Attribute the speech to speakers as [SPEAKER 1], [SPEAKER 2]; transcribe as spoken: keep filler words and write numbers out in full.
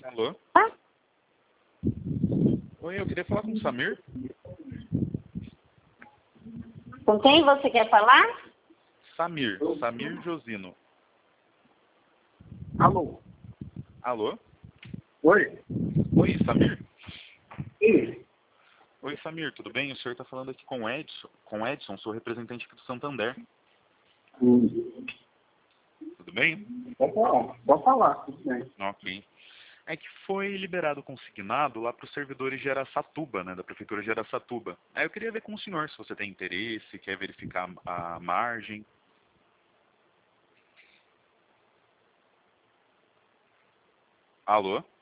[SPEAKER 1] Alô?
[SPEAKER 2] Ah,
[SPEAKER 1] Oi, eu queria falar com o Samir.
[SPEAKER 2] com quem você quer falar?
[SPEAKER 1] Samir, Samir Josino.
[SPEAKER 3] Alô?
[SPEAKER 1] Alô?
[SPEAKER 3] Oi?
[SPEAKER 1] Oi, Samir?
[SPEAKER 3] Sim.
[SPEAKER 1] Oi, Samir, tudo bem? O senhor está falando aqui com o Edson, com o Edson, sou representante aqui do Santander.
[SPEAKER 3] Hum.
[SPEAKER 1] Tudo bem?
[SPEAKER 3] Pode falar. Pode falar, tudo bem.
[SPEAKER 1] Ok. É que foi liberado consignado lá para os servidores de Araçatuba, né, da Prefeitura de Araçatuba. Aí eu queria ver com o senhor se você tem interesse, quer verificar a margem. Alô?